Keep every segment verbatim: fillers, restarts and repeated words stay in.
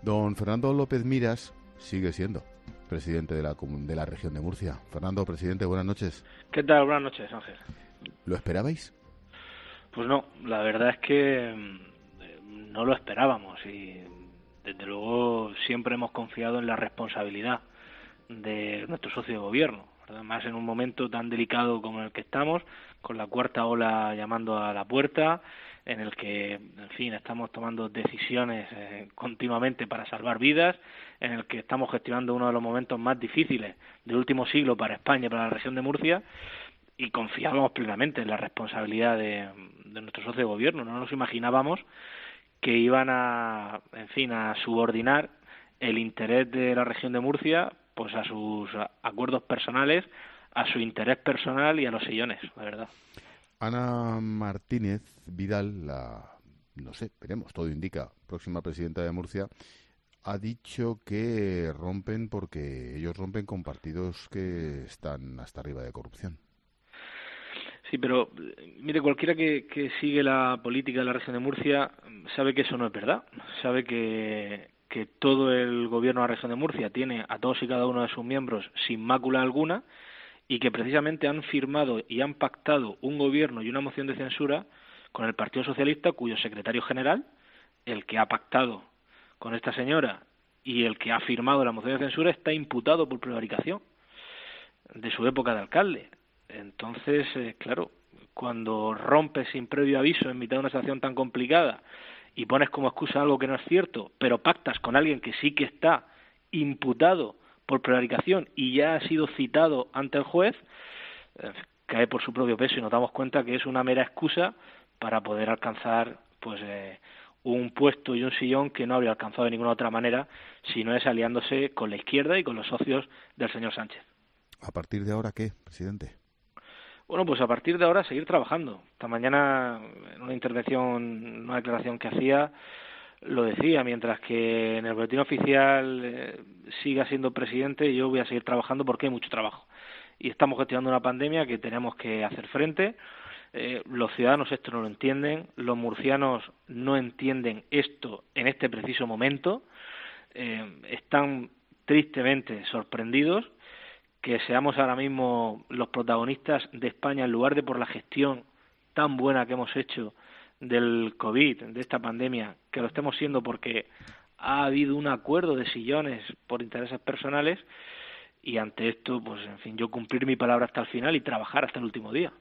Don Fernando López Miras sigue siendo presidente de la, de la región de Murcia. Fernando, presidente, buenas noches. ¿Qué tal? Buenas noches, Ángel. ¿Lo esperabais? Pues no, la verdad es que no lo esperábamos y desde luego siempre hemos confiado en la responsabilidad de nuestro socio de gobierno, ¿verdad? Más en un momento tan delicado como el que estamos, con la cuarta ola llamando a la puerta, en el que, en fin, estamos tomando decisiones eh, continuamente para salvar vidas, en el que estamos gestionando uno de los momentos más difíciles del último siglo para España y para la región de Murcia, y confiábamos plenamente en la responsabilidad de, de nuestro socio de gobierno. No nos imaginábamos que iban a, en fin, a subordinar el interés de la región de Murcia pues a sus acuerdos personales, a su interés personal y a los sillones, la verdad. Ana Martínez Vidal, la, no sé, veremos, todo indica, próxima presidenta de Murcia, ha dicho que rompen porque ellos rompen con partidos que están hasta arriba de corrupción. Sí, pero mire, cualquiera que, que sigue la política de la región de Murcia sabe que eso no es verdad, sabe que, que todo el gobierno de la región de Murcia tiene a todos y cada uno de sus miembros sin mácula alguna, y que precisamente han firmado y han pactado un gobierno y una moción de censura con el Partido Socialista, cuyo secretario general, el que ha pactado con esta señora y el que ha firmado la moción de censura, está imputado por prevaricación de su época de alcalde. Entonces, eh, claro, cuando rompes sin previo aviso en mitad de una situación tan complicada y pones como excusa algo que no es cierto, pero pactas con alguien que sí que está imputado por prevaricación y ya ha sido citado ante el juez, eh, cae por su propio peso y nos damos cuenta que es una mera excusa para poder alcanzar pues eh, un puesto y un sillón que no habría alcanzado de ninguna otra manera si no es aliándose con la izquierda y con los socios del señor Sánchez. ¿A partir de ahora qué, presidente? Bueno, pues a partir de ahora seguir trabajando. Esta mañana, en una intervención, una declaración que hacía, lo decía, mientras que en el boletín oficial eh, siga siendo presidente, yo voy a seguir trabajando porque hay mucho trabajo. Y estamos gestionando una pandemia que tenemos que hacer frente. Eh, los ciudadanos esto no lo entienden, los murcianos no entienden esto en este preciso momento. Eh, están tristemente sorprendidos que seamos ahora mismo los protagonistas de España en lugar de por la gestión tan buena que hemos hecho del COVID, de esta pandemia, que lo estemos siendo porque ha habido un acuerdo de sillones por intereses personales, y ante esto, pues en fin, yo cumplir mi palabra hasta el final y trabajar hasta el último día.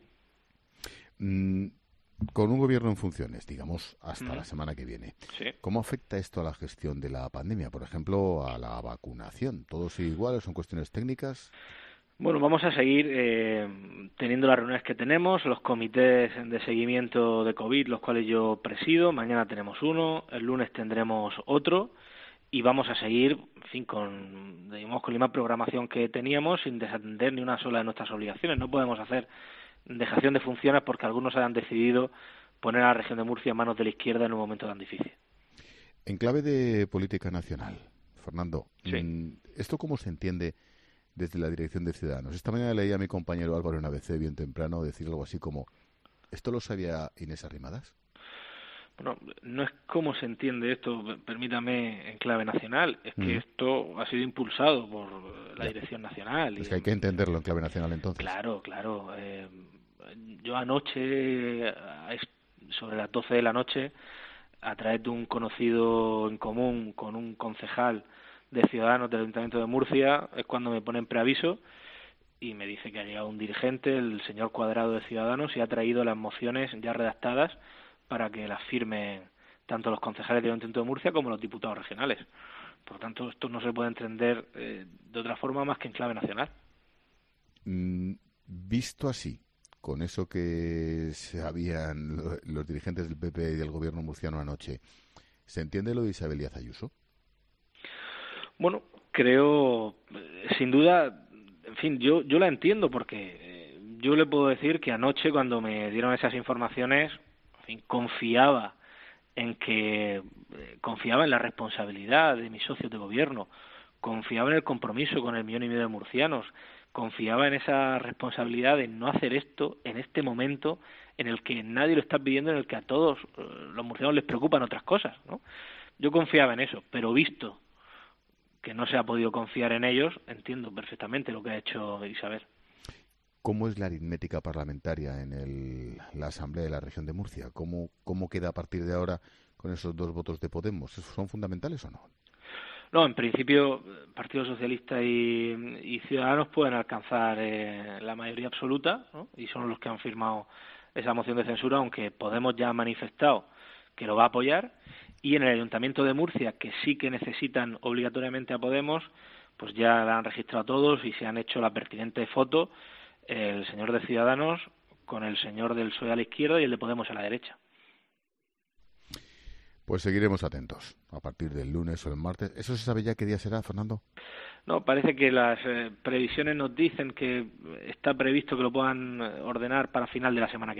Mm, con un gobierno en funciones, digamos, hasta Mm. la semana que viene, Sí. ¿cómo afecta esto a la gestión de la pandemia? Por ejemplo, a la vacunación. ¿Todos iguales? ¿Son cuestiones técnicas? Bueno, vamos a seguir eh, teniendo las reuniones que tenemos, los comités de seguimiento de COVID, los cuales yo presido. Mañana tenemos uno, el lunes tendremos otro, y vamos a seguir, en fin, con, digamos, con la misma programación que teníamos, sin desatender ni una sola de nuestras obligaciones. No podemos hacer dejación de funciones porque algunos hayan decidido poner a la región de Murcia en manos de la izquierda en un momento tan difícil. En clave de política nacional, Fernando, Sí. ¿esto cómo se entiende desde la dirección de Ciudadanos? Esta mañana leía a mi compañero Álvaro en A B C bien temprano decir algo así como, ¿esto lo sabía Inés Arrimadas? Bueno, no es cómo se entiende esto, permítame, en clave nacional, es que mm. esto ha sido impulsado por la ya. Dirección Nacional. Es y, que hay que entenderlo en clave nacional entonces. Claro, claro. Eh, yo anoche, sobre las doce de la noche, a través de un conocido en común con un concejal de Ciudadanos del Ayuntamiento de Murcia, es cuando me ponen preaviso y me dice que ha llegado un dirigente, el señor Cuadrado de Ciudadanos, y ha traído las mociones ya redactadas para que las firmen tanto los concejales del Ayuntamiento de Murcia como los diputados regionales. Por lo tanto, esto no se puede entender eh, de otra forma más que en clave nacional. Mm, visto así, con eso que se habían los dirigentes del P P y del gobierno murciano anoche, ¿se entiende lo de Isabel Díaz Ayuso? Bueno, creo, sin duda, en fin, yo yo la entiendo porque eh, yo le puedo decir que anoche cuando me dieron esas informaciones, en fin, confiaba en que eh, confiaba en la responsabilidad de mis socios de gobierno, confiaba en el compromiso con el millón y medio de murcianos, confiaba en esa responsabilidad de no hacer esto en este momento en el que nadie lo está pidiendo, en el que a todos eh, los murcianos les preocupan otras cosas, ¿no? Yo confiaba en eso, pero visto que no se ha podido confiar en ellos, entiendo perfectamente lo que ha hecho Isabel. ¿Cómo es la aritmética parlamentaria en el, la Asamblea de la Región de Murcia? ¿Cómo, ¿Cómo queda a partir de ahora con esos dos votos de Podemos? ¿Son fundamentales o no? No, en principio, Partido Socialista y, y Ciudadanos pueden alcanzar eh, la mayoría absoluta, ¿no? Y son los que han firmado esa moción de censura, aunque Podemos ya ha manifestado que lo va a apoyar. Y en el Ayuntamiento de Murcia, que sí que necesitan obligatoriamente a Podemos, pues ya la han registrado todos y se han hecho la pertinente foto, el señor de Ciudadanos con el señor del P S O E a la izquierda y el de Podemos a la derecha. Pues seguiremos atentos a partir del lunes o el martes. ¿Eso se sabe ya qué día será, Fernando? No, parece que las eh, previsiones nos dicen que está previsto que lo puedan ordenar para final de la semana que viene.